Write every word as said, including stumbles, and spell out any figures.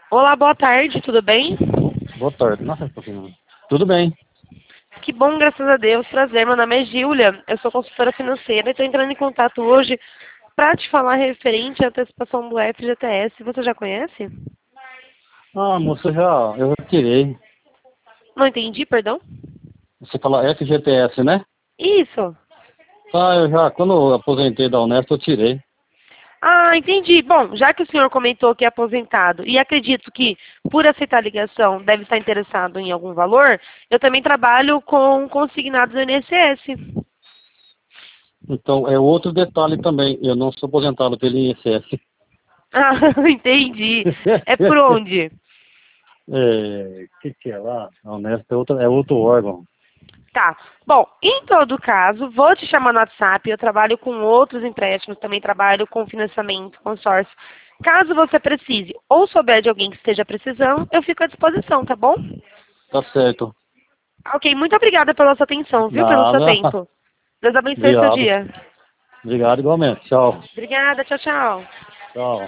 Olá, boa tarde, tudo bem? Boa tarde. Nossa, um pouquinho. Tudo bem? Que bom, graças a Deus. Prazer, meu nome é Gíulia, eu sou consultora financeira e estou entrando em contato hoje para te falar referente à antecipação do F G T S. Você já conhece? Ah, moça, já, eu já tirei. Não entendi, perdão? Você fala F G T S, né? Isso. Ah, eu já, quando eu aposentei da Unesp, eu tirei. Ah, entendi. Bom, já que o senhor comentou que é aposentado e acredito que, por aceitar a ligação, deve estar interessado em algum valor, eu também trabalho com consignados do I N S S. Então, é outro detalhe também. Eu não sou aposentado pelo I N S S. Ah, entendi. É por onde? É, o que, que é lá? A Unesp é outro, é outro órgão. Tá. Bom, em todo caso, vou te chamar no WhatsApp. Eu trabalho com outros empréstimos, também trabalho com financiamento, consórcio. Caso você precise ou souber de alguém que esteja precisando, eu fico à disposição, tá bom? Tá certo. Ok, muito obrigada pela sua atenção, viu? Pelo seu Nada. tempo. Deus abençoe o seu Obrigado. dia. Obrigado igualmente. Tchau. Obrigada, tchau, tchau. Tchau.